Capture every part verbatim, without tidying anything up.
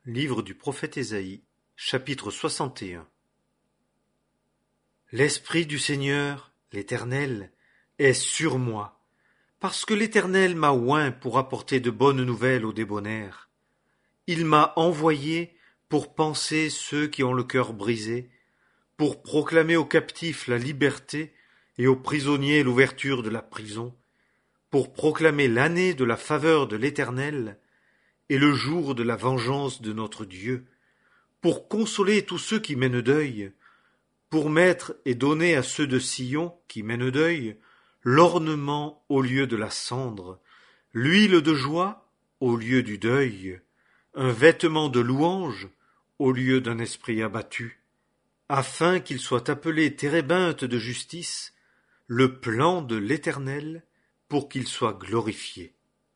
Livre du prophète Ésaïe, chapitre soixante et un. L'Esprit du Seigneur, l'Éternel, est sur moi, parce que l'Éternel m'a oint pour apporter de bonnes nouvelles aux débonnaires. Il m'a envoyé pour panser ceux qui ont le cœur brisé, pour proclamer aux captifs la liberté et aux prisonniers l'ouverture de la prison, pour proclamer l'année de la faveur de l'Éternel et le jour de la vengeance de notre Dieu, pour consoler tous ceux qui mènent deuil, pour mettre et donner à ceux de Sion qui mènent deuil l'ornement au lieu de la cendre, l'huile de joie au lieu du deuil, un vêtement de louange au lieu d'un esprit abattu, afin qu'il soit appelé térébinthe de justice, le plan de l'Éternel, pour qu'il soit glorifié.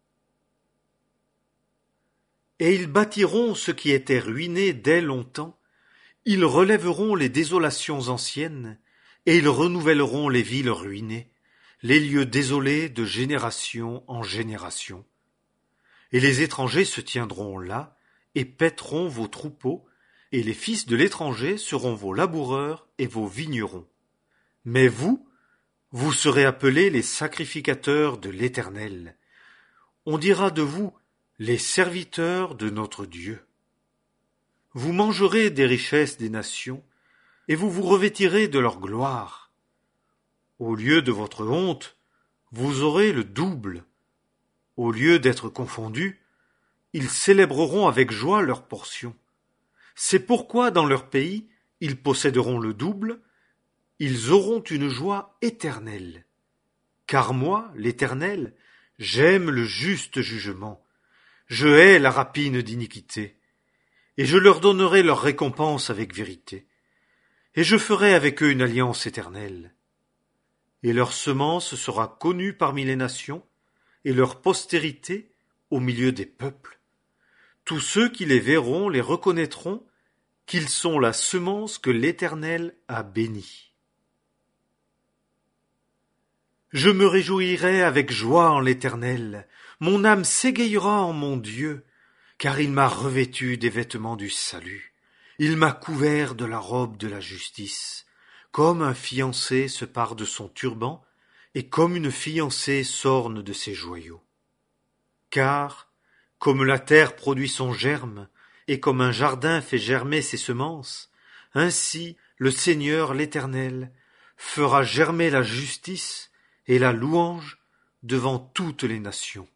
Et ils bâtiront ce qui était ruiné dès longtemps, ils relèveront les désolations anciennes, et ils renouvelleront les villes ruinées, les lieux désolés de génération en génération. Et les étrangers se tiendront là, et paîtront vos troupeaux, et les fils de l'étranger seront vos laboureurs et vos vignerons. Mais vous, vous serez appelés les sacrificateurs de l'Éternel. On dira de vous, les serviteurs de notre Dieu. Vous mangerez des richesses des nations, et vous vous revêtirez de leur gloire. Au lieu de votre honte, vous aurez le double. Au lieu d'être confondus, ils célébreront avec joie leur portion. C'est pourquoi dans leur pays, ils posséderont le double, ils auront une joie éternelle. Car moi, l'Éternel, j'aime le juste jugement. Je hais la rapine d'iniquité, et je leur donnerai leur récompense avec vérité, et je ferai avec eux une alliance éternelle. Et leur semence sera connue parmi les nations, et leur postérité au milieu des peuples. Tous ceux qui les verront les reconnaîtront qu'ils sont la semence que l'Éternel a bénie. Je me réjouirai avec joie en l'Éternel, mon âme s'égayera en mon Dieu, car il m'a revêtu des vêtements du salut, il m'a couvert de la robe de la justice, comme un fiancé se pare de son turban, et comme une fiancée s'orne de ses joyaux. Car, comme la terre produit son germe, et comme un jardin fait germer ses semences, ainsi le Seigneur l'Éternel fera germer la justice et la louange devant toutes les nations.